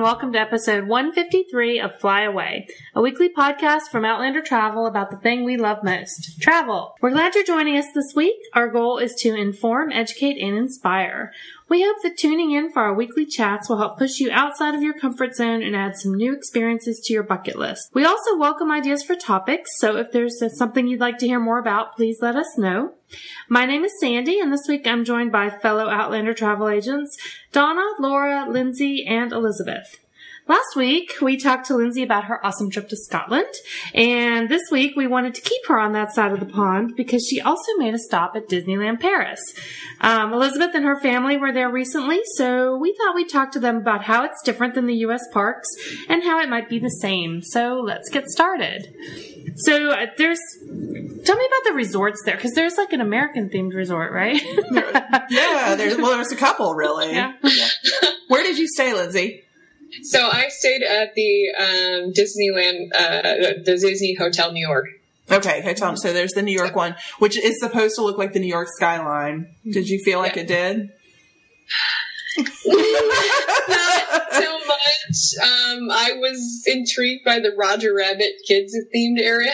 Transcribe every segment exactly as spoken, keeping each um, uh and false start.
welcome to episode one fifty-three of Fly Away, a weekly podcast from Outlander Travel about the thing we love most, travel. We're glad you're joining us this week. Our goal is to inform, educate, and inspire. We hope that tuning in for our weekly chats will help push you outside of your comfort zone and add some new experiences to your bucket list. We also welcome ideas for topics, so if there's something you'd like to hear more about, please let us know. My name is Sandy, and this week I'm joined by fellow Outlander travel agents, Donna, Laura, Lindsay, and Elizabeth. Last week, we talked to Lindsay about her awesome trip to Scotland, and this week we wanted to keep her on that side of the pond because she also made a stop at Disneyland Paris. Um, Elizabeth and her family were there recently, so we thought we'd talk to them about how it's different than the U S parks and how it might be the same. So let's get started. So uh, there's, tell me about the resorts there, because there's like an American-themed resort, right? Yeah, there's, well, there's a couple, really. Yeah. Yeah. Where did you stay, Lindsay? So I stayed at the um, Disneyland, uh, the Disney Hotel New York. Okay, Hotel. So there's the New York one, which is supposed to look like the New York skyline. Did you feel like yeah. it did? Not so much. Um, I was intrigued by the Roger Rabbit kids themed area.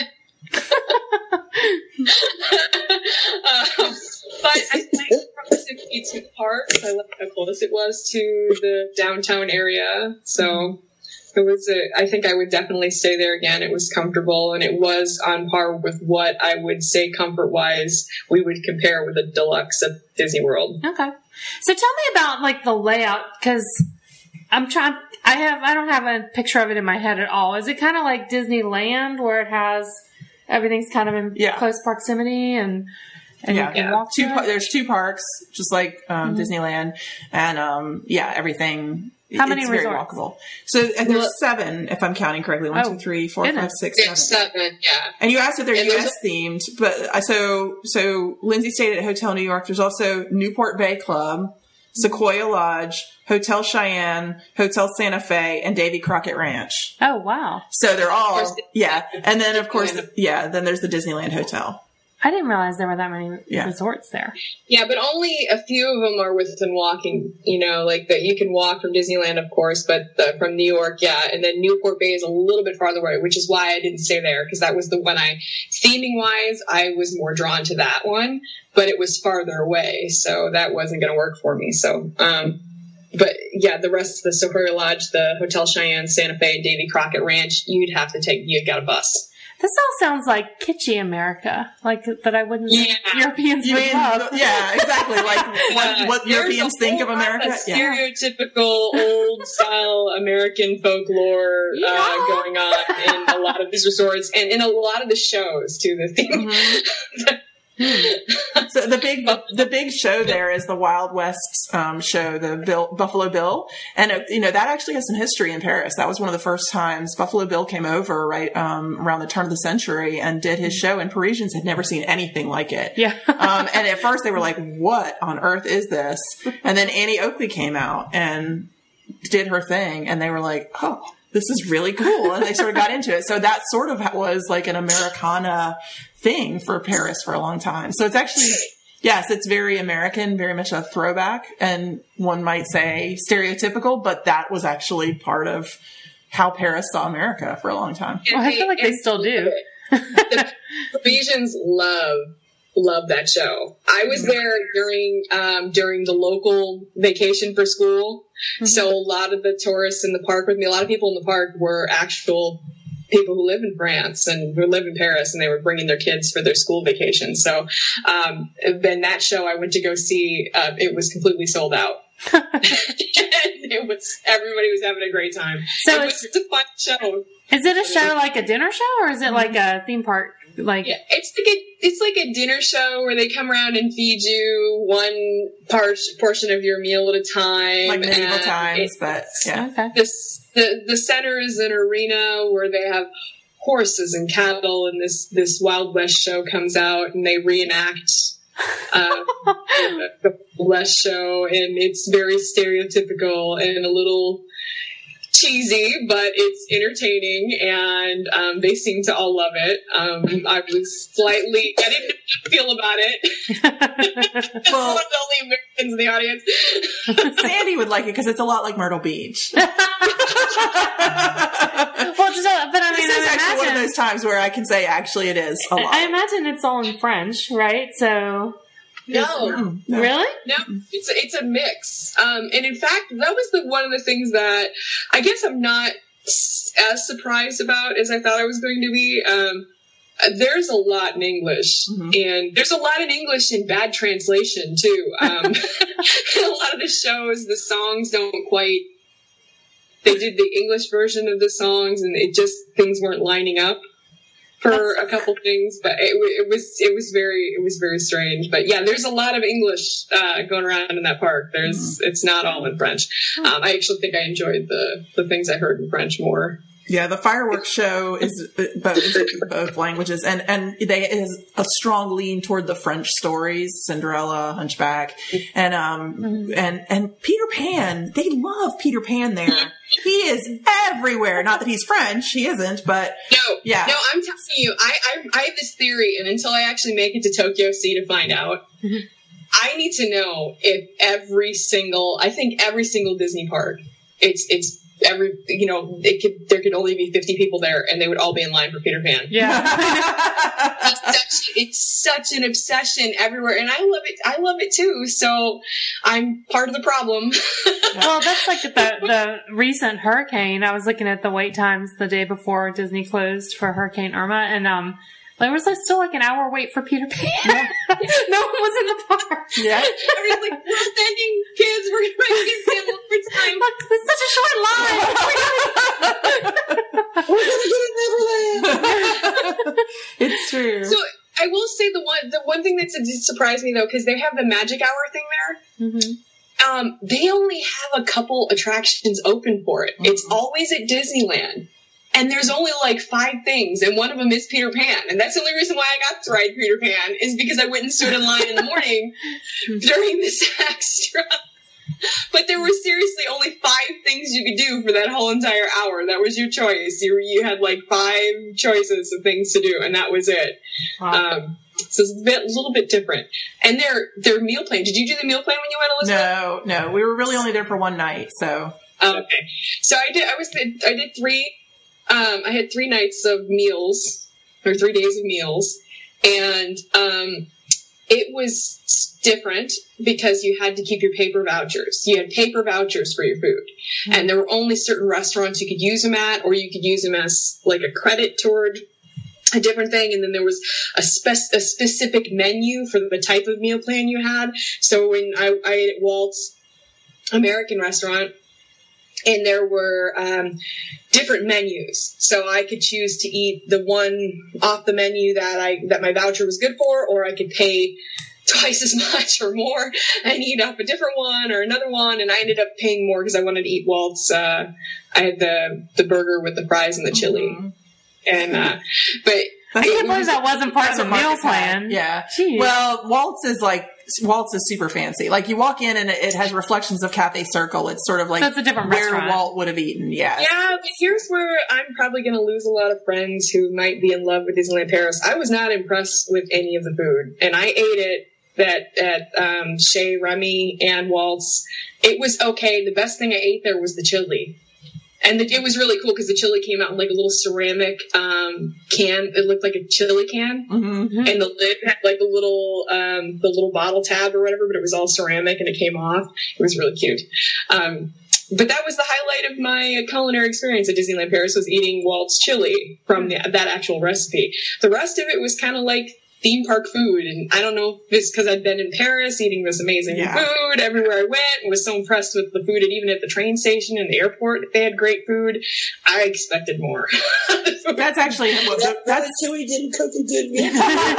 um, but I think proximity to the parks, I loved how close it was to the downtown area. So it was a, I think I would definitely stay there again. It was comfortable, and it was on par with what I would say comfort-wise we would compare with a deluxe at Disney World. Okay. So tell me about like the layout, because I'm trying, I have, I don't have a picture of it in my head at all. Is it kind of like Disneyland where it has everything's kind of in yeah. close proximity and, and yeah, you can yeah. walk two, to par- it? There's two parks, just like um, Mm-hmm. Disneyland, and um, yeah, everything. How many it's resorts? Very walkable. So and there's Well, seven, if I'm counting correctly. One, oh, two, three, four, goodness. five, six, There's seven. seven, yeah. And you asked if they're And U S themed, but uh, so so Lindsay stayed at Hotel New York. There's also Newport Bay Club, Sequoia Lodge, Hotel Cheyenne, Hotel Santa Fe, and Davy Crockett Ranch. Oh, wow. So they're all, Of course, yeah. And then, of course, yeah, then there's the Disneyland Hotel. I didn't realize there were that many Yeah. resorts there. Yeah, but only a few of them are within walking, you know, like that you can walk from Disneyland, of course, but the, from New York, yeah. And then Newport Bay is a little bit farther away, which is why I didn't stay there, because that was the one I, theming wise, I was more drawn to that one, but it was farther away, so that wasn't going to work for me. So, um, but yeah, the rest of the Sequoia Lodge, the Hotel Cheyenne, Santa Fe, Davy Crockett Ranch, you'd have to take, you got a bus. This all sounds like kitschy America, like that I wouldn't Yeah. think Europeans You would mean, love. yeah, exactly. Like what, what There's Europeans a think of whole lot America. of Yeah. stereotypical old style American folklore Yeah. uh, going on in a lot of these resorts and in a lot of the shows too. The theme. Mm-hmm. So the big the big show there is the Wild West um, show, the Bill, Buffalo Bill, and it, you know that actually has some history in Paris. That was one of the first times Buffalo Bill came over right um, around the turn of the century and did his show, and Parisians had never seen anything like it. Yeah. um, and at first they were like, "What on earth is this?" And then Annie Oakley came out and did her thing, and they were like, "Oh, this is really cool," and they sort of got into it. So that sort of was like an Americana thing for Paris for a long time. So it's actually, yes, it's very American, very much a throwback, and one might say stereotypical, but that was actually part of how Paris saw America for a long time. Well, I feel like they still do. The Parisians love love that show. I was there during um, during the local vacation for school, mm-hmm. so a lot of the tourists in the park with me, a lot of people in the park were actual people who live in France and who live in Paris, and they were bringing their kids for their school vacation. So um, then that show I went to go see, uh, it was completely sold out. It was, everybody was having a great time. So it it's, was a fun show. Is it a show like a dinner show, or is it like a theme park? Like Yeah, it's like a it's like a dinner show where they come around and feed you one part portion of your meal at a time, Like medieval and times, it- but yeah. okay. This the the center is an arena where they have horses and cattle, and this this Wild West show comes out and they reenact uh, the, the West show, and it's very stereotypical and a little cheesy, but it's entertaining, and um, they seem to all love it. Um, I was slightly, I didn't know how to feel about it. Well, One of the only Americans in the audience. Sandy would like it because it's a lot like Myrtle Beach. Well, just, uh, but I mean, This is I actually imagine, one of those times where I can say actually it is a lot. I imagine it's all in French, right? So, No. Mm, no. really? No, it's a, it's a mix. Um, and in fact, that was the one of the things that I guess I'm not s- as surprised about as I thought I was going to be. Um, there's a lot in English, Mhm. and there's a lot in English in bad translation too. Um, a lot of the shows, the songs don't quite. They did the English version of the songs, and it just things weren't lining up for a couple things, but it, it was it was very it was very strange. But yeah, there's a lot of English uh, going around in that park. There's it's not all in French. Um, I actually think I enjoyed the the things I heard in French more. Yeah, the fireworks show is both, both languages, and and they is a strong lean toward the French stories, Cinderella, Hunchback, and um and and Peter Pan. They love Peter Pan there. He is everywhere. Not that he's French, he isn't, but No, yeah. no, I'm telling you, I, I I have this theory, and until I actually make it to Tokyo Sea to find out, I need to know if every single, I think every single Disney park, it's it's. Every, you know, it could, there could only be fifty people there and they would all be in line for Peter Pan. Yeah. it's, such, it's such an obsession everywhere. And I love it. I love it too. So I'm part of the problem. Well, that's like the, the recent hurricane. I was looking at the wait times the day before Disney closed for Hurricane Irma, and um, there was like still like an hour wait for Peter Pan. Yeah. No one was in the park. Yeah. Everybody's like, we're sending kids. We're going to make Peter Pan one more time. Look, it's such a short line. We're going to get in Neverland. It's true. So I will say the one, the one thing that surprised me though, because they have the magic hour thing there. Mm-hmm. Um, they only have a couple attractions open for it. Mm-hmm. It's always at Disneyland. And there's only like five things, and one of them is Peter Pan. And that's the only reason why I got to ride Peter Pan, is because I went and stood in line in the morning during this extra. But there were seriously only five things you could do for that whole entire hour. That was your choice. You, you had like five choices of things to do, and that was it. Wow. Um, so it's a, bit, a little bit different. And their their meal plan. Did you do the meal plan when you went, Elizabeth? No, no, we were really only there for one night, so. Oh, okay. So I did. I was. I did three. Um, I had three nights of meals, or three days of meals, and um, it was different because you had to keep your paper vouchers. You had paper vouchers for your food, mm-hmm. and there were only certain restaurants you could use them at, or you could use them as like a credit toward a different thing. And then there was a, spec- a specific menu for the type of meal plan you had. So when I, I ate at Walt's American restaurant, and there were um, different menus, so I could choose to eat the one off the menu that I that my voucher was good for, or I could pay twice as much or more and eat up a different one or another one. And I ended up paying more because I wanted to eat Walt's. Uh, I had the the burger with the fries and the chili, mm-hmm. and uh, but I can't believe that wasn't part of the meal plan. Yeah. Jeez. Well, Walt's is like, Walt's is super fancy. Like you walk in and it has reflections of Cafe Circle. It's sort of like That's a different where restaurant. Walt would have eaten. Yeah. Yeah, but here's where I'm probably going to lose a lot of friends who might be in love with Disneyland Paris. I was not impressed with any of the food, and I ate it that at um, Chez Remy and Walt's. It was okay. The best thing I ate there was the chili. And the, it was really cool because the chili came out in like a little ceramic um, can. It looked like a chili can, Mm-hmm. and the lid had like the little um, the little bottle tab or whatever, but it was all ceramic and it came off. It was really cute. Um, but that was the highlight of my culinary experience at Disneyland Paris, was eating Walt's chili from the, that actual recipe. The rest of it was kind of like theme park food, and I don't know if it's because I'd been in Paris eating this amazing Yeah. food everywhere I went, and was so impressed with the food, and even at the train station and the airport, they had great food. I expected more. That's actually what That, that's. that Chewy didn't cook a good meal.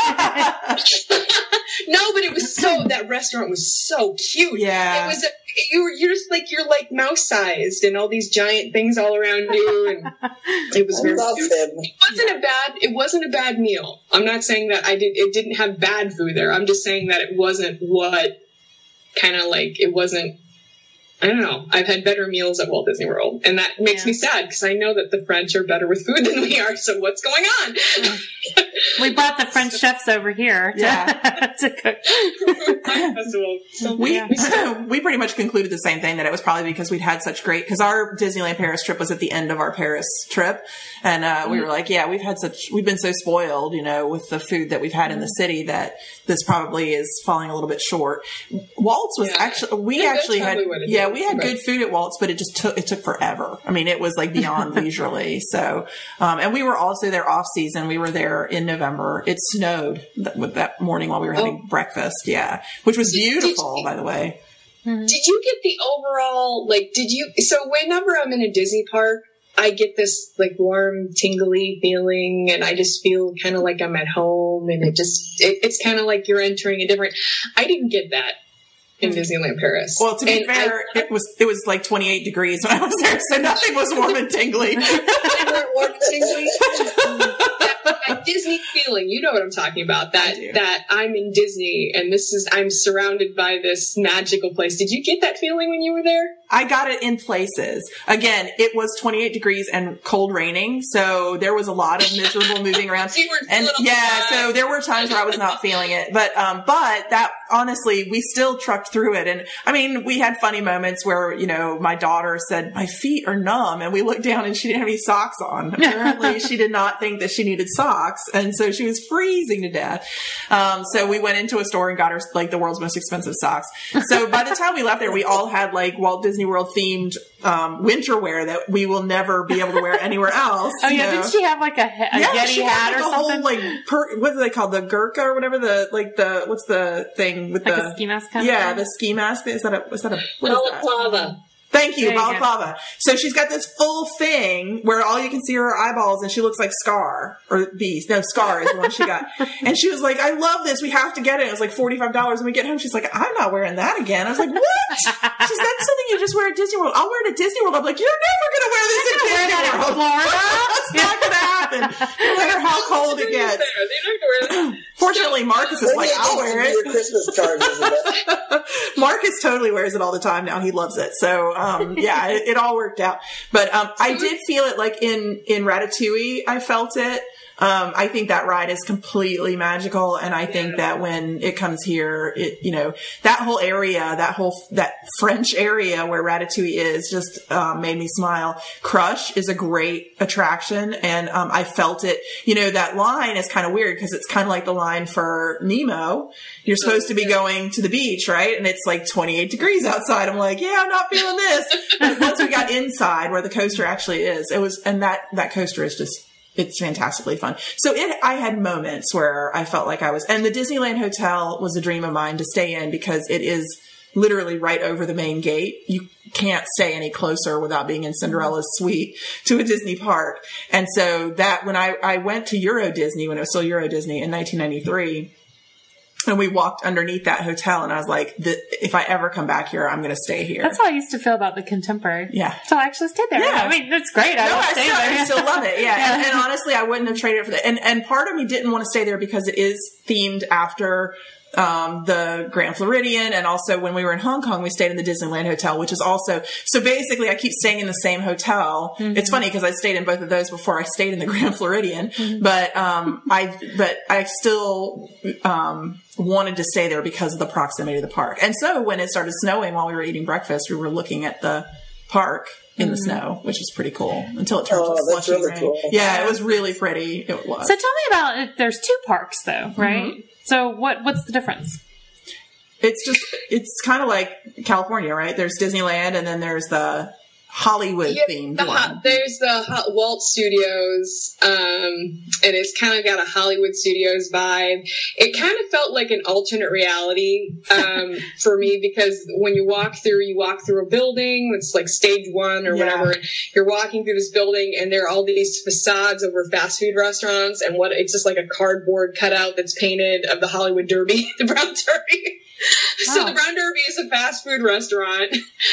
No, but it was so, that restaurant was so cute. Yeah. It was, a, you were, you're just like, you're like mouse sized and all these giant things all around you. And it was I very love cute. him. It wasn't a bad, it wasn't a bad meal. I'm not saying that I did, it didn't have bad food there. I'm just saying that it wasn't what kind of like, it wasn't, I don't know. I've had better meals at Walt Disney World, and that makes Yeah. me sad because I know that the French are better with food than we are. So what's going on? We brought the French chefs over here to, Yeah. to cook. Festival. So We Yeah. we pretty much concluded the same thing, that it was probably because we'd had such great, because our Disneyland Paris trip was at the end of our Paris trip, and uh, we were like, yeah, we've had such, we've been so spoiled, you know, with the food that we've had in the city, that this probably is falling a little bit short. Waltz was Yeah. actually, we Yeah, that's actually had, probably what it yeah, is, we had but- good food at Waltz, but it just took, it took forever. I mean, it was like beyond leisurely. So, um, and we were also there off season. We were there in November. It snowed th- with that morning while we were having Oh. breakfast. Yeah. Which was Did- did beautiful, you- by the way. Did you get the overall, like, did you, so whenever I'm in a Disney park, I get this, like, warm, tingly feeling, and I just feel kind of like I'm at home, and it just, it, it's kind of like you're entering a different, I didn't get that in Disneyland Paris. Well, to be And fair, I, it was, it was like twenty-eight degrees when I was there, so nothing was warm and tingly. they weren't warm and tingly. that, that Disney feeling, you know what I'm talking about, I that, do. that I'm in Disney, and this is, I'm surrounded by this magical place. Did you get that feeling when you were there? I got it in places. Again, it was twenty-eight degrees and cold raining, so there was a lot of miserable moving around. So you were And feeling all yeah, that. so there were times where I was not feeling it, but, um, but that honestly, we still trucked through it. And I mean, we had funny moments where, you know, my daughter said, my feet are numb, and we looked down and she didn't have any socks on. Apparently she did not think that she needed socks. And so she was freezing to death. Um, so we went into a store and got her like the world's most expensive socks. So by the time we left there, we all had like Walt Disney World themed, um, winter wear that we will never be able to wear anywhere else. Oh you yeah, know. did she have like a, he- a Yeah, Yeti she hat had or like a something? whole like per, what do they call the Gurkha or whatever, the like the what's the thing with Like the a ski mask kind yeah of the ski mask, is that a is that a what is that? Balaclava. Thank you, There you go. balaclava. So she's got this full thing where all you can see are her eyeballs, and she looks like Scar or Beast. No, Scar is the one she got. And she was like, "I love this. We have to get it." It was like forty five dollars. And we get home, she's like, "I'm not wearing that again." I was like, "What?" She said, "That's something you just wear at Disney World. I'll wear it at Disney World." I'm like, "You're never going to wear this at Wear Disney that in World. Florida? It's not going to happen, no matter how cold it gets." Fortunately, Marcus is like, "I'll wear it." Your Christmas cards, isn't it? Marcus totally wears it all the time now. He loves it. So, um, yeah, it, it all worked out. But, um, I did feel it like in, in Ratatouille, I felt it. Um, I think that ride is completely magical. And I think that when it comes here, it, you know, that whole area, that whole, that French area where Ratatouille is just, um, made me smile. Crush is a great attraction. And, um, I felt it, you know, that line is kind of weird because it's kind of like the line for Nemo. You're supposed to be going to the beach, right? And it's like twenty-eight degrees outside. I'm like, yeah, I'm not feeling this. But once we got inside where the coaster actually is, it was, and that, that coaster is just, it's fantastically fun. So it, I had moments where I felt like I was, and the Disneyland Hotel was a dream of mine to stay in because it is literally right over the main gate. You can't stay any closer without being in Cinderella's suite to a Disney park. And so that, when I, I went to Euro Disney, when it was still Euro Disney in nineteen ninety-three, and we walked underneath that hotel, and I was like, if I ever come back here, I'm going to stay here. That's how I used to feel about the Contemporary. Yeah. So I actually stayed there. Yeah. I mean, it's great. I No, love I staying still, there. I still love it. Yeah. Yeah. And, and honestly, I wouldn't have traded it for that. And, and part of me didn't want to stay there because it is themed after, um, the Grand Floridian. And also when we were in Hong Kong, we stayed in the Disneyland Hotel, which is also, so basically I keep staying in the same hotel. Mm-hmm. It's funny because I stayed in both of those before I stayed in the Grand Floridian, Mm-hmm. but, um, I, but I still, um, wanted to stay there because of the proximity to the park. And so when it started snowing while we were eating breakfast, we were looking at the park in the snow, which was pretty cool until it turned Oh, to that's slushy really rain. cool. Yeah, it was really pretty. It was. So tell me about it. There's two parks though, right? Mm-hmm. So what, what's the difference? It's just, it's kind of like California, right? There's Disneyland and then there's the Hollywood Yeah, themed the one. ho- there's the ho- Walt Studios, um, and it's kind of got a Hollywood Studios vibe. It kind of felt like an alternate reality um, for me because when you walk through, you walk through a building. It's like stage one or Yeah. whatever. You're walking through this building, and there are all these facades over fast food restaurants, and what it's just like a cardboard cutout that's painted of the Hollywood Derby, the Brown Derby. So Wow. the Brown Derby is a fast food restaurant,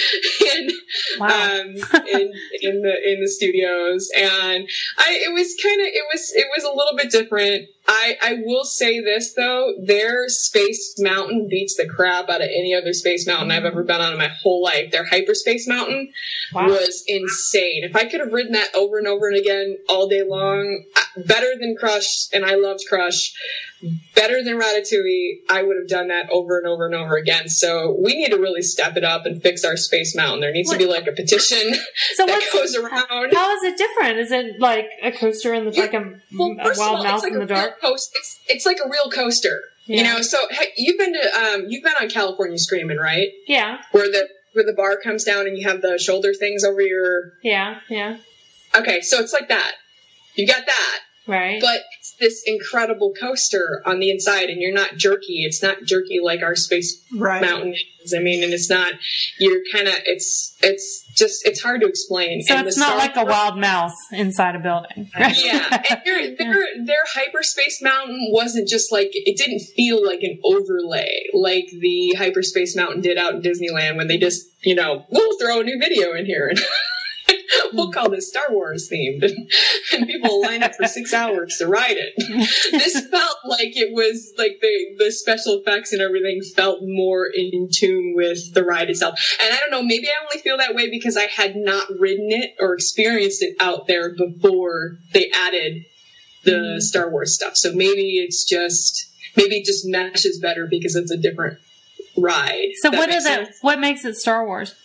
and Wow. um, in in the in the studios, and I it was kind of it was it was a little bit different. I I will say this though, their Space Mountain beats the crap out of any other Space Mountain I've ever been on in my whole life. Their Hyperspace Mountain Wow. was insane. If I could have ridden that over and over and again all day long, I, better than Crush, and I loved Crush. Better than Ratatouille, I would have done that over and over and over again. So we need to really step it up and fix our Space Mountain. There needs what? to be like a petition so that goes around. How is it different? Is it like a coaster in the you, like a, well, a wild all, mouse like in the dark? Coast, it's, it's like a real coaster, yeah. you know. So hey, you've been to um, you've been on California Screamin', right? Yeah. Where the where the bar comes down and you have the shoulder things over your. Yeah, yeah. Okay, so it's like that. You got that. Right. But it's this incredible coaster on the inside, and you're not jerky. It's not jerky like our Space right. Mountain is. I mean, and it's not, you're kind of, it's, it's just, it's hard to explain. So and it's not like a wild mouse inside a building. Right? Yeah. And their, their, their Hyperspace Mountain wasn't just like, it didn't feel like an overlay like the Hyperspace Mountain did out in Disneyland when they just, you know, we'll throw a new video in here. And we'll call this Star Wars themed, and, and people will line up for six hours to ride it. This felt like it was like the, the special effects and everything felt more in tune with the ride itself. And I don't know, maybe I only feel that way because I had not ridden it or experienced it out there before they added the mm. Star Wars stuff. So maybe it's just, maybe it just meshes better because it's a different ride. So what is it? What makes it Star Wars?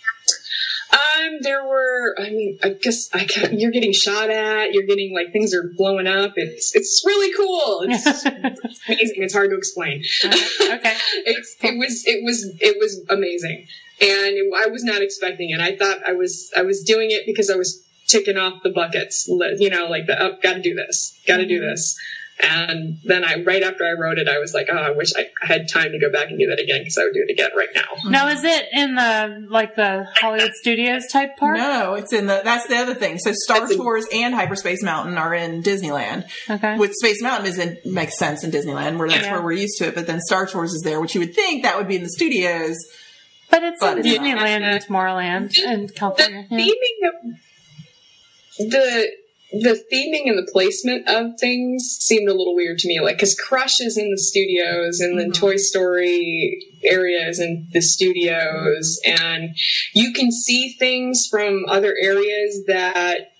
Um, there were, I mean, I guess I can't, you're getting shot at, you're getting like things are blowing up. It's, it's really cool. It's, it's amazing. It's hard to explain. Uh, okay. it's, it was, it was, it was amazing. And it, I was not expecting it. I thought I was, I was doing it because I was ticking off the buckets, you know, like the, oh, gotta do this, gotta do this. And then I, right after I wrote it, I was like, oh, I wish I had time to go back and do that again because I would do it again right now. Now, is it in the, like the Hollywood Studios type park? No, it's in the, that's the other thing. So Star that's Tours a, and Hyperspace Mountain are in Disneyland. Okay. With Space Mountain is in, makes sense in Disneyland where that's yeah. where we're used to it. But then Star Tours is there, which you would think that would be in the studios. But it's but in it's Disneyland and Tomorrowland and California. The yeah. theming of the, The theming and the placement of things seemed a little weird to me, like, because Crush is in the studios and then mm-hmm. Toy Story area is in the studios, and you can see things from other areas that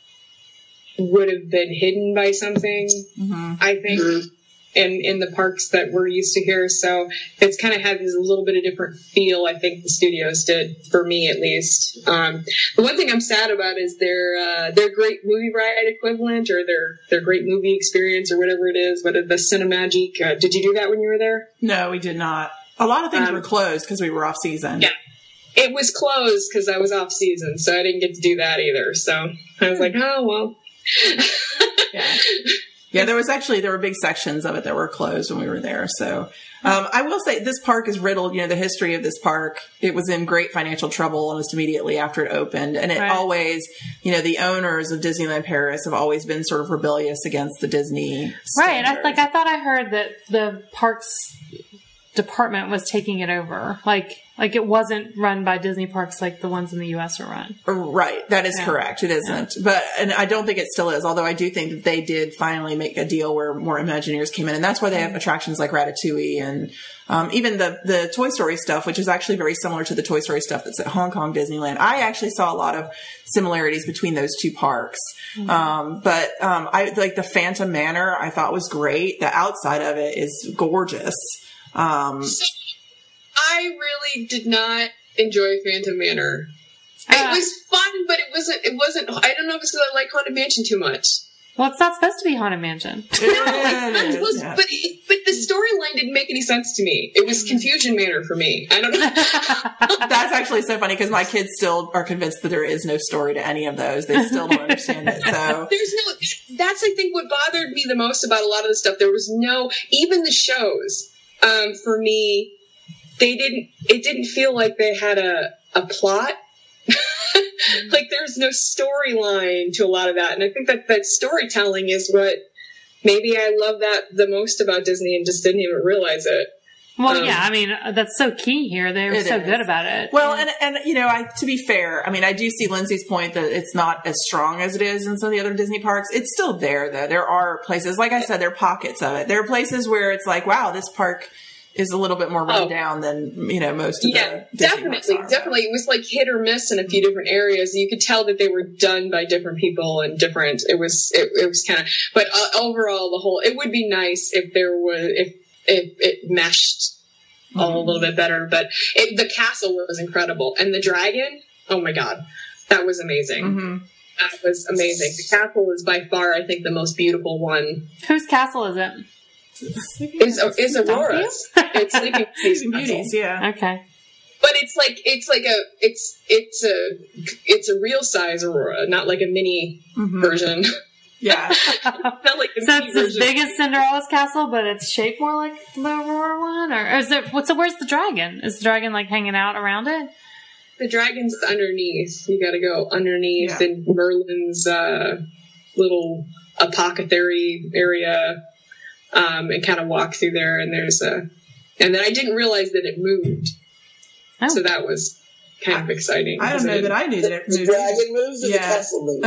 would have been hidden by something, mm-hmm. I think, mm-hmm. in, in the parks that we're used to here. So it's kind of had this a little bit of different feel, I think the studios did, for me at least. Um, the one thing I'm sad about is their uh, their great movie ride equivalent, or their, their great movie experience, or whatever it is, but the Cinemagic. Uh, did you do that when you were there? No, we did not. A lot of things um, were closed because we were off season. Yeah. It was closed because I was off season, so I didn't get to do that either. So I was like, oh, well. yeah. Yeah, there was actually, there were big sections of it that were closed when we were there. So, um, I will say this park is riddled, you know, the history of this park. It was in great financial trouble almost immediately after it opened. And it right. always, you know, the owners of Disneyland Paris have always been sort of rebellious against the Disney Right. I, like, I thought I heard that the parks department was taking it over. Like, like it wasn't run by Disney parks like the ones in the U S are run. Right. That is yeah. correct. It isn't. Yeah. But, and I don't think it still is, although I do think that they did finally make a deal where more Imagineers came in. And that's why they have attractions like Ratatouille and, um, even the, the Toy Story stuff, which is actually very similar to the Toy Story stuff that's at Hong Kong Disneyland. I actually saw a lot of similarities between those two parks. Mm-hmm. Um, but, um, I like the Phantom Manor I thought was great. The outside of it is gorgeous. Um, I really did not enjoy Phantom Manor. Uh, it was fun, but it wasn't, it wasn't, I don't know if it's because I like Haunted Mansion too much. Well, it's not supposed to be Haunted Mansion. No, it, it was, yeah. but, it, but the storyline didn't make any sense to me. It was Confusion Manor for me. I don't know. That's actually so funny because my kids still are convinced that there is no story to any of those. They still don't understand it. So there's no, that's I think what bothered me the most about a lot of the stuff. There was no, even the shows, um, for me, they didn't, it didn't feel like they had a, a plot. Like there's no storyline to a lot of that. And I think that that storytelling is what maybe I love that the most about Disney and just didn't even realize it. Well, um, yeah, I mean, that's so key here. They were so is. good about it. Well, yeah. and, and, you know, I, to be fair, I mean, I do see Lindsay's point that it's not as strong as it is in some of the other Disney parks. It's still there, though. There are places, like I said, there are pockets of it. There are places where it's like, wow, this park is a little bit more run Oh. down than, you know, most of Yeah, the Disney definitely, parks are. definitely. It was like hit or miss in a few different areas. You could tell that they were done by different people and different. It was, it, it was kind of, but uh, overall, the whole. It would be nice if there was, if if it meshed Mm-hmm. all a little bit better. But it, the castle was incredible, and the dragon. Oh my god, that was amazing. Mm-hmm. That was amazing. The castle is by far, I think, the most beautiful one. Whose castle is it? Is is Aurora's? It's Sleeping Beauty's Sleeping castle. Beauties, yeah. Okay. But it's like it's like a it's it's a it's a real size Aurora, not like a mini Mhm. version. Yeah. Not like a So mini it's as version. big as Cinderella's castle, but it's shaped more like the Aurora one, or is it? What's so? Where's the dragon? Is the dragon like hanging out around it? The dragon's underneath. You got to go underneath Yeah. in Merlin's uh, little apothecary area, um, and kind of walk through there. And there's a, and then I didn't realize that it moved, Oh. so that was kind of exciting. I don't know that I knew that it The moved. dragon moves or the Yeah. castle moves?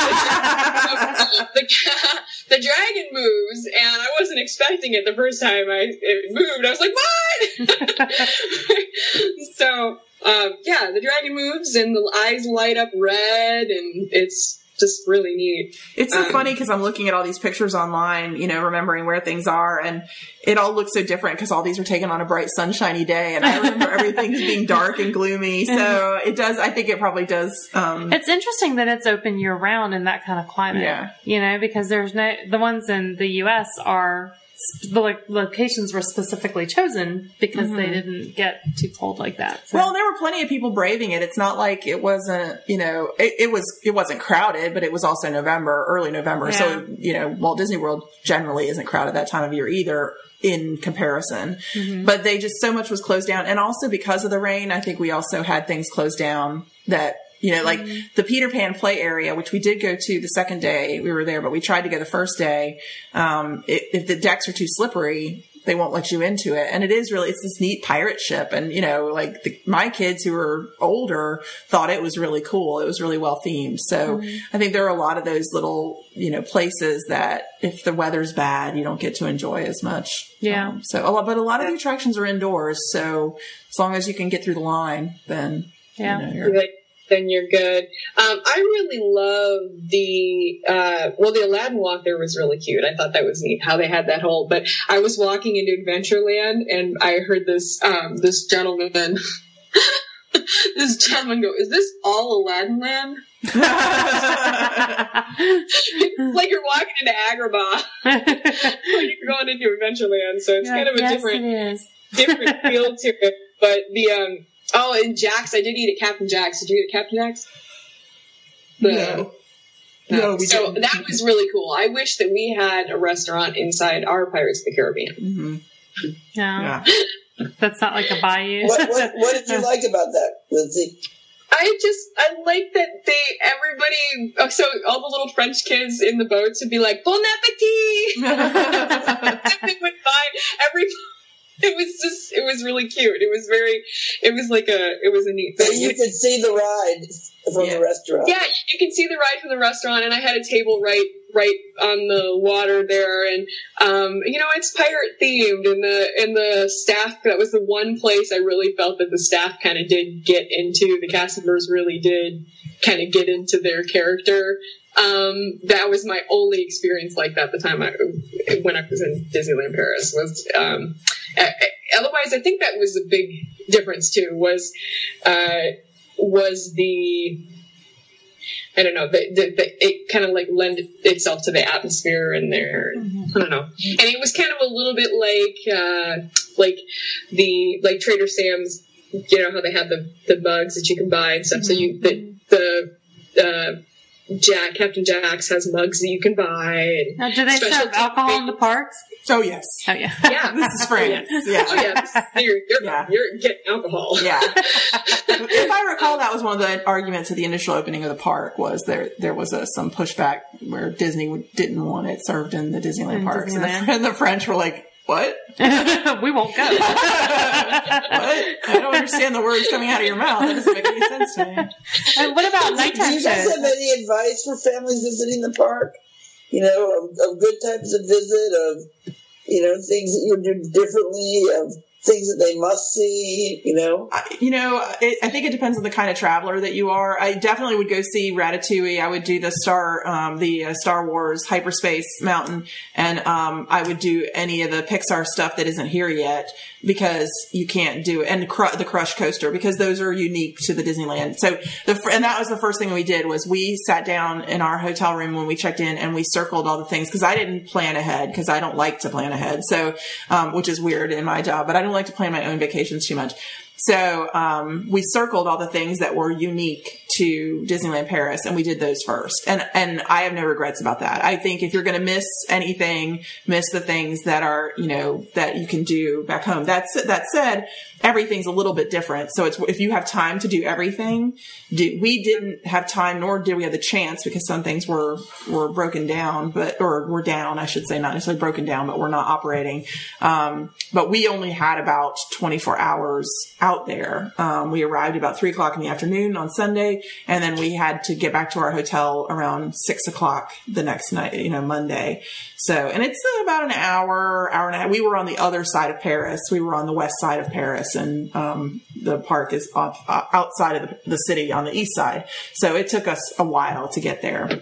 the, the dragon moves, and I wasn't expecting it the first time I it moved. I was like, "What?" So, um, yeah, the dragon moves, and the eyes light up red, and it's just really neat. It's so Um, funny because I'm looking at all these pictures online, you know, remembering where things are, and it all looks so different because all these are taken on a bright, sunshiny day, and I remember everything being dark and gloomy. So it does. I think it probably does. Um, It's interesting that it's open year round in that kind of climate. Yeah. You know, because there's no, the ones in the U S are, the lo- locations were specifically chosen because they didn't get too cold like that. So. well, there were plenty of people braving it. It's not like it wasn't, you know, it, it was, it wasn't crowded, but it was also November, early November. Yeah. So, you know, Walt Disney World generally isn't crowded that time of year either in comparison, Mm-hmm. but they just, so much was closed down. And also because of the rain, I think we also had things closed down that, you know, like Mm-hmm. the Peter Pan play area, which we did go to the second day we were there, but we tried to go the first day. Um, it, if the decks are too slippery, they won't let you into it. And it is really, it's this neat pirate ship. And, you know, like the, my kids who were older thought it was really cool. It was really well themed. So I think there are a lot of those little, you know, places that if the weather's bad, you don't get to enjoy as much. Yeah. Um, so a lot, but a lot of the attractions are indoors. So as long as you can get through the line, then, Yeah. you know, you're, Good. Then you're good. Um, I really love the, uh, well, the Aladdin walk there was really cute. I thought that was neat how they had that whole, but I was walking into Adventureland and I heard this, um, this gentleman, this gentleman go, "Is this all Aladdin land?" It's like you're walking into Agrabah when you're going into Adventureland. So it's kind of a yes, different, it is. different feel to it. But the, um, oh, and Jack's, I did eat at Captain Jack's. Did you eat at Captain Jack's? The- no. No, we so didn't. that was really cool. I wish that we had a restaurant inside our Pirates of the Caribbean. Mhm. Yeah. Yeah. That's not like a bayou. What, what, what did you like about that, Lindsay? I just, I like that they, everybody, oh, so all the little French kids in the boats would be like, "Bon appetit!" Everything would buy, every, it was just, it was really cute. It was very, it was like a, it was a neat So thing. you could see the ride from Yeah. the restaurant. Yeah, you can see the ride from the restaurant, and I had a table right, right on the water there, and um, you know, it's pirate themed, and the and the staff. That was the one place I really felt that the staff kind of did get into. The cast members really did kind of get into their character. Um, that was my only experience like that the time I when I was in Disneyland Paris was. Um, otherwise, I think that was a big difference too. Was uh, was the I don't know, the, the, the, it kind of like lend itself to the atmosphere in there. I don't know. And it was kind of a little bit like, uh, like the, like Trader Sam's, you know, how they have the, the mugs that you can buy and stuff. So you, the, the, uh, Jack, Captain Jack's has mugs that you can buy. And Now, do they serve specialty alcohol in the things. parks? Oh, yes. Oh, yeah. Yeah. This is France. Oh, Yeah. yeah. This- You're, you're, Yeah. you're getting alcohol. Yeah. If I recall, that was one of the arguments at the initial opening of the park was there there was a, some pushback where Disney would- didn't want it served in the Disneyland In parks. And Disneyland. the, and the French were like, what? We won't go. What? I don't understand the words coming out of your mouth. That doesn't make any sense to me. And what about Do nighttime you guys shows? have any advice for families visiting the park? You know, of, of good times of visit, of, you know, things that you do differently, of things that they must see, you know? I, you know, it, I think it depends on the kind of traveler that you are. I definitely would go see Ratatouille. I would do the Star, um, the uh, Star Wars Hyperspace Mountain, and um, I would do any of the Pixar stuff that isn't here yet because you can't do it, and cr- the Crush Coaster because those are unique to the Disneyland. So the and that was the first thing we did was we sat down in our hotel room when we checked in and we circled all the things because I didn't plan ahead because I don't like to plan ahead. So, um, which is weird in my job, but I don't like to plan my own vacations too much. So um, we circled all the things that were unique to Disneyland Paris, and we did those first. And and I have no regrets about that. I think if you're going to miss anything, miss the things that are, you know, that you can do back home. That's that said, everything's a little bit different. So it's if you have time to do everything, do, we didn't have time, nor did we have the chance because some things were were broken down, but or were down, I should say, not necessarily broken down, but we're not operating. Um, but we only had about twenty-four hours out there. Um, we arrived about three o'clock in the afternoon on Sunday, and then we had to get back to our hotel around six o'clock the next night, you know, Monday. So, and it's about an hour, hour and a half. We were on the other side of Paris. We were on the west side of Paris, and um, the park is off, uh, outside of the, the city on the east side. So it took us a while to get there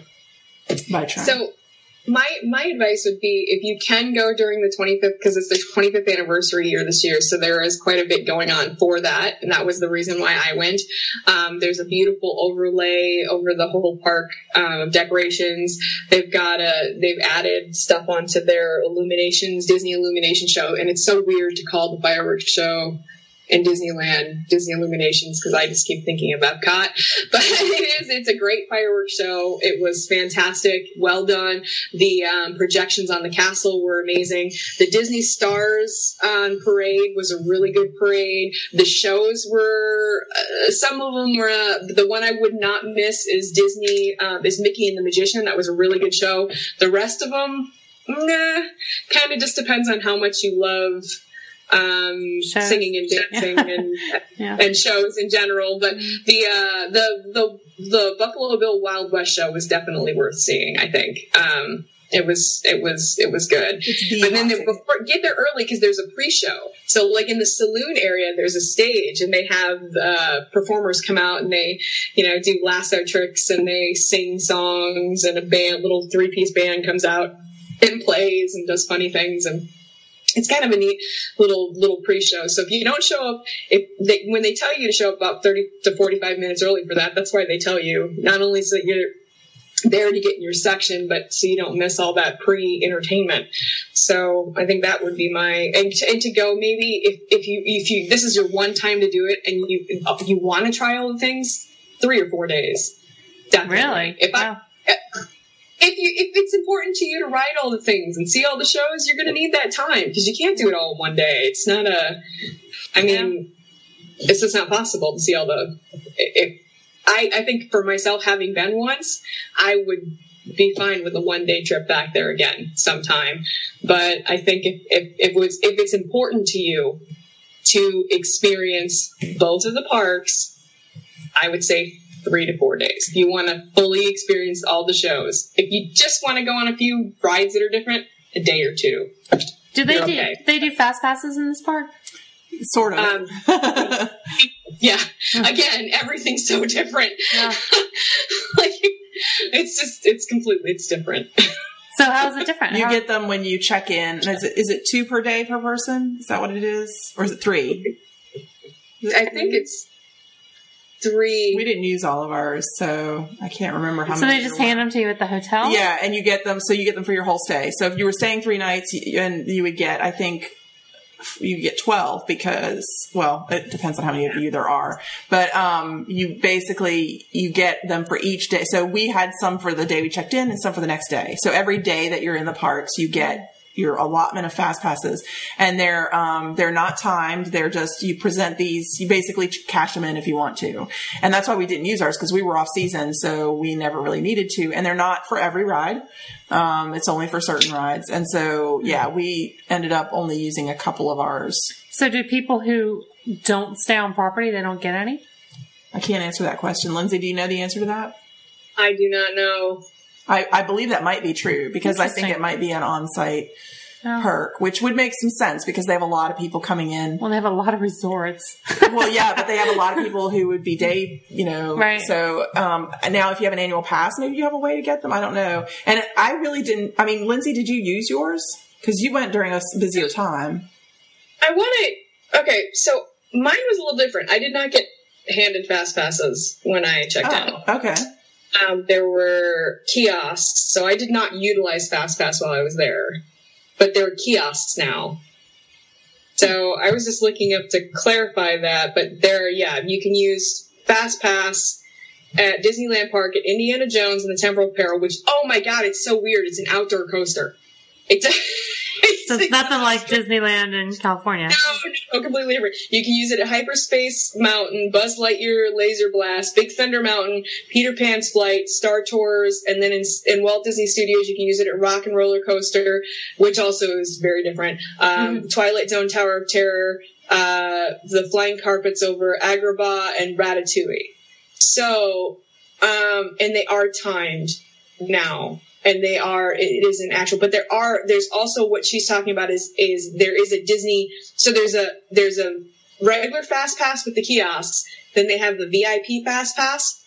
by train. So my my advice would be if you can go during the twenty-fifth, because it's the twenty-fifth anniversary year this year, so there is quite a bit going on for that, and that was the reason why I went. Um, there's a beautiful overlay over the whole park um, of decorations. They've got a they've added stuff onto their Illuminations Disney Illumination show, and it's so weird to call the fireworks show in Disneyland, Disney Illuminations, because I just keep thinking of Epcot. But it is, it's a great fireworks show. It was fantastic. Well done. The um, projections on the castle were amazing. The Disney Stars on parade was a really good parade. The shows were, uh, some of them were, uh, the one I would not miss is Disney, um, is Mickey and the Magician. That was a really good show. The rest of them, nah, kind of just depends on how much you love um shows. Singing and dancing and yeah. and shows in general, but the uh the the the Buffalo Bill Wild West show was definitely worth seeing. I think um it was it was it was good, but then they, before, get there early because there's a pre-show. So like in the saloon area there's a stage and they have uh performers come out and they, you know, do lasso tricks and they sing songs, and a band little three-piece band comes out and plays and does funny things, and it's kind of a neat little little pre-show. So if you don't show up, if they, when they tell you to show up about thirty to forty-five minutes early for that, that's why they tell you. Not only so that you're there to get in your section, but so you don't miss all that pre-entertainment. So I think that would be my and to, and to go maybe if if you if you this is your one time to do it and you if you want to try all the things, three or four days. Definitely. Really? If wow. I. If you if it's important to you to ride all the things and see all the shows, you're going to need that time because you can't do it all in one day. It's not a, I mean, yeah. It's just not possible to see all the. If I I think for myself, having been once, I would be fine with a one day trip back there again sometime. But I think if if, if it was if it's important to you to experience both of the parks, I would say three to four days. If you want to fully experience all the shows. If you just want to go on a few rides that are different, a day or two. Do they You're do okay. they do fast passes in this park? Sort of. Um, yeah. Again, everything's so different. Yeah. Like it's just it's completely it's different. So how is it different? You how- get them when you check in. Is it, is it two per day per person? Is that what it is? Or is it three? I think it's three. We didn't use all of ours, so I can't remember how so many. they just hand them to you at the hotel? Yeah, and you get them, so you get them for your whole stay. So if you were staying three nights, you, and you would get, I think, you get twelve because, well, it depends on how many of you there are. But um, you basically, you get them for each day. So we had some for the day we checked in and some for the next day. So every day that you're in the parks, you get your allotment of fast passes, and they're um they're not timed. They're just, you present these, you basically cash them in if you want to, and that's why we didn't use ours because we were off season, so we never really needed to. And they're not for every ride. Um, it's only for certain rides, and so yeah, we ended up only using a couple of ours. So do people who don't stay on property, they don't get any? I can't answer that question. Lindsay, do you know the answer to that? I do not know. I, I believe that might be true because I think it might be an on-site Oh. perk, which would make some sense because they have a lot of people coming in. Well, they have a lot of resorts. Well, yeah, but they have a lot of people who would be day, you know. Right. So um, now if you have an annual pass, maybe you have a way to get them. I don't know. And I really didn't, I mean, Lindsay, did you use yours? Because you went during a busier time. I want to, okay, so mine was a little different. I did not get handed fast passes when I checked in. Oh, okay. Um, there were kiosks, so I did not utilize fast pass while I was there. But there are kiosks now. So I was just looking up to clarify that. But there, yeah, you can use Fast Pass at Disneyland Park, at Indiana Jones and the Temple of Peril, which, oh my God, it's so weird. It's an outdoor coaster. It's, it's So it's nothing like Disneyland in California. No, no, completely different. You can use it at Hyperspace Mountain, Buzz Lightyear Laser Blast, Big Thunder Mountain, Peter Pan's Flight, Star Tours, and then in, in Walt Disney Studios, you can use it at Rock and Roller Coaster, which also is very different. Um, mm-hmm. Twilight Zone Tower of Terror, uh, the Flying Carpets over Agrabah, and Ratatouille. So, um, and they are timed now. And they are, it is an actual, but there are, there's also what she's talking about is, is there is a Disney, so there's a, there's a regular Fast Pass with the kiosks, then they have the V I P Fast Pass,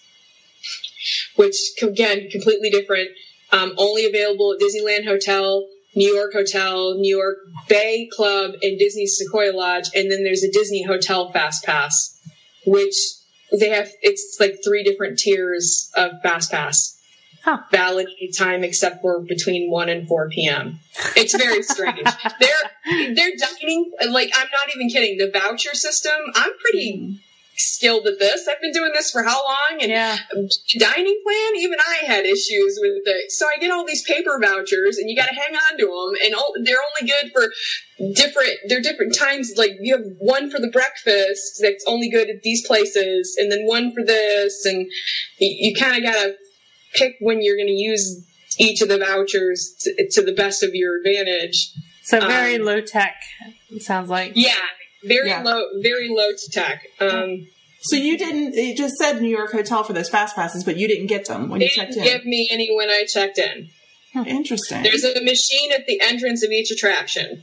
which, again, completely different, um, only available at Disneyland Hotel, New York Hotel, New York Bay Club, and Disney Sequoia Lodge, and then there's a Disney Hotel Fast Pass, which they have, it's like three different tiers of Fast Pass. Huh. Valid time except for between one and four p.m. It's very strange. they're they're dining, like, I'm not even kidding. The voucher system, I'm pretty mm. skilled at this. I've been doing this for how long? And yeah. dining plan, even I had issues with it. So I get all these paper vouchers, and you got to hang on to them, and all, they're only good for different. They're different times. Like, you have one for the breakfast that's only good at these places, and then one for this, and you, you kind of got to pick when you're going to use each of the vouchers to, to the best of your advantage. So very um, low tech, it sounds like. Yeah, very yeah. low, very low to tech. Um, so you didn't, it just said New York Hotel for those fast passes, but you didn't get them when you checked in. They didn't give me any when I checked in. Oh, interesting. There's a machine at the entrance of each attraction.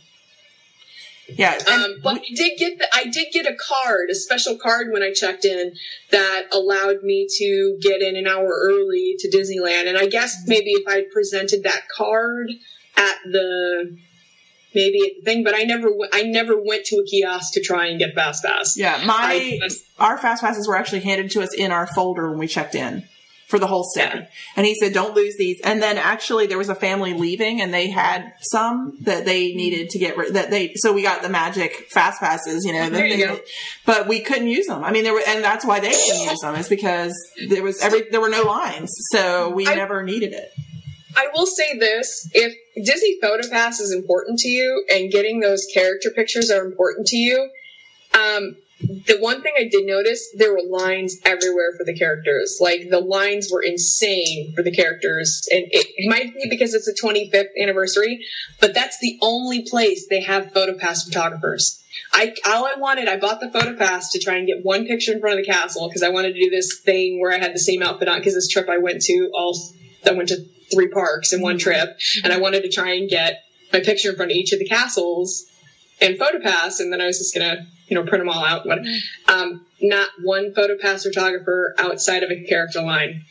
Yeah, um, but I did get the, I did get a card, a special card when I checked in that allowed me to get in an hour early to Disneyland. And I guess maybe if I presented that card at the maybe at the thing, but I never I never went to a kiosk to try and get Fast Pass. Yeah, my I, our Fast Passes were actually handed to us in our folder when we checked in for the whole stay. Yeah. And he said, don't lose these. And then actually there was a family leaving, and they had some that they needed to get rid that they, so we got the magic Fast Passes, you know, there you they, go. But we couldn't use them. I mean, there were, and that's why they couldn't use them, is because there was every, there were no lines. So we I, never needed it. I will say this, if Disney Photo Pass is important to you and getting those character pictures are important to you, um, the one thing I did notice, there were lines everywhere for the characters. Like, the lines were insane for the characters. And it might be because it's the twenty-fifth anniversary, but that's the only place they have PhotoPass photographers. I, all I wanted, I bought the PhotoPass to try and get one picture in front of the castle, because I wanted to do this thing where I had the same outfit on, because this trip I went to, all, I went to three parks in one trip, and I wanted to try and get my picture in front of each of the castles and PhotoPass, and then I was just going to, you know, print them all out. But um, not one PhotoPass photographer outside of a character line.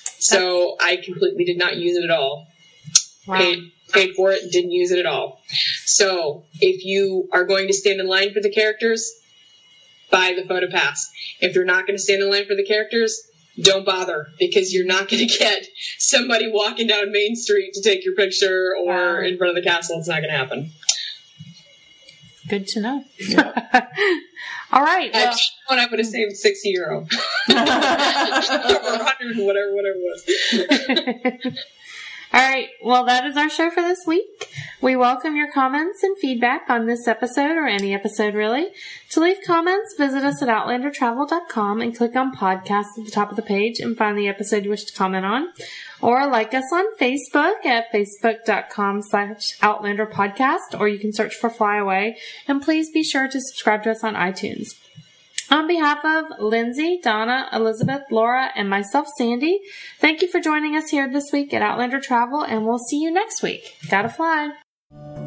So I completely did not use it at all. Wow. Paid, paid for it, didn't use it at all. So if you are going to stand in line for the characters, buy the PhotoPass. If you're not going to stand in line for the characters, don't bother, because you're not going to get somebody walking down Main Street to take your picture or wow. in front of the castle. It's not going to happen. Good to know. Yeah. All right. Well, I, I would have saved sixty euro. or one hundred, whatever, whatever it was. All right. Well, that is our show for this week. We welcome your comments and feedback on this episode, or any episode really. To leave comments, visit us at outlander travel dot com and click on podcasts at the top of the page and find the episode you wish to comment on. Or like us on Facebook at facebook dot com slash outlander podcast, or you can search for Fly Away. And please be sure to subscribe to us on iTunes. On behalf of Lindsay, Donna, Elizabeth, Laura, and myself, Sandy, thank you for joining us here this week at Outlander Travel, and we'll see you next week. Gotta fly.